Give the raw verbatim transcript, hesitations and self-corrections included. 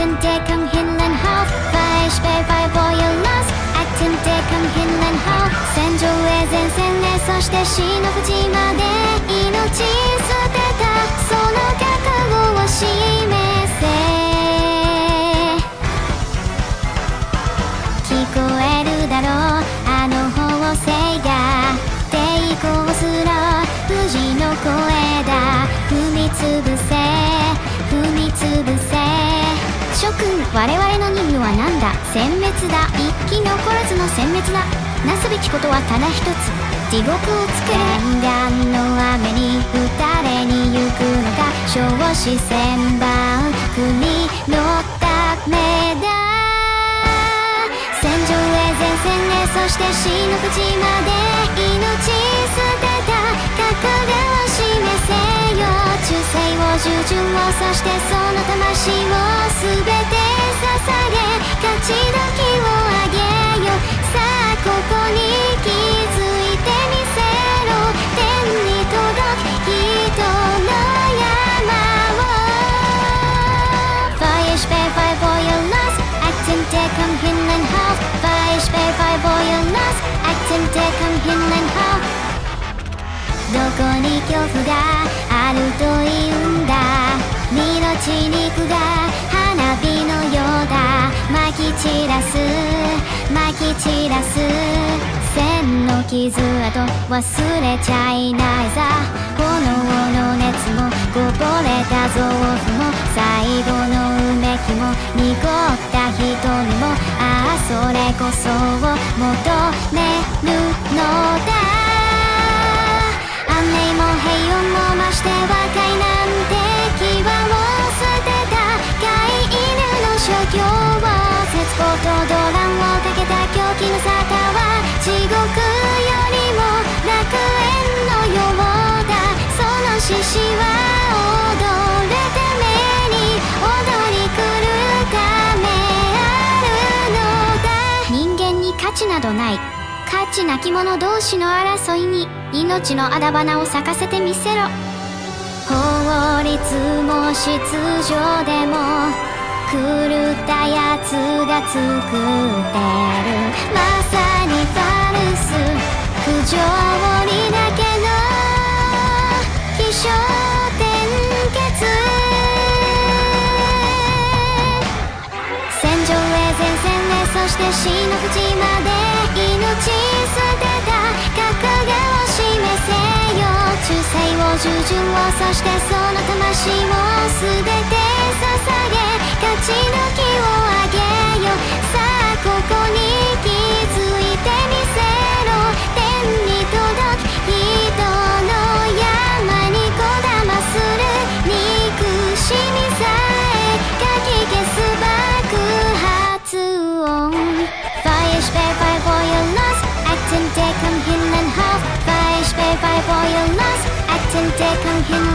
Acting dick, come Hinland House. Fire, spare, fire for your loss. Acting dick, come Hinland House. 戦場へ前線へ、そして死の淵まで命捨てたその覚悟を示せ。聞こえるだろう、あの砲声が抵抗する富士の声だ。踏みつぶせ踏みつぶせ。諸君、我々の任務は何だ。殲滅だ。一機残らずの殲滅だ。なすべきことはただ一つ、地獄を作れ。念願の雨に打たれに行くのか。少子千万国のためだ。戦場へ前線へ、そして死の淵まで命捨てた覚悟を示せよ。忠誠を従順を、そしてその魂を全て捧げ、勝ち時をあげよ。さあここに気づいてみせろ。天に届く人の山を。 Fire, spare, fire for your loss. Acting dick, come Hinland House. Fire, spare, fire for your loss. Acting dick, come Hinland House. どこに恐怖があるというんだ。身の血肉が花火のようだ。撒き散らす撒き散らす。線の傷跡忘れちゃいないさ。炎の熱もこぼれた臓腑も、最後のうめきも濁った瞳も、ああそれこそを求めるのだ。雨も平穏も増して和解なんて牙を捨てた飼い犬の所業を、節子とドランをかけた狂気の沙汰は地獄よりも楽園のようだ。その獅子は踊るために踊り狂うためあるのだ。人間に価値などない。価値なき者同士の争いに命のあだ花を咲かせてみせろ。法律も秩序でも狂ったやつが作ってる。まさにファルス不条理だけの起承転結。戦場へ前線へ、そして死の淵まで命捨てた覚悟を示せよ。忠誠を従順を、そしてその魂を全て捧げ、勝ち時をあげよ。さあここに気づいてみせろ。天に届く人の山にこだまする憎しみさえかき消す爆発音。Fire, spare, fire for your loss. Acting dick, come Hinland House. Fire, spare, fire for your loss. Acting dick, come Hinland House.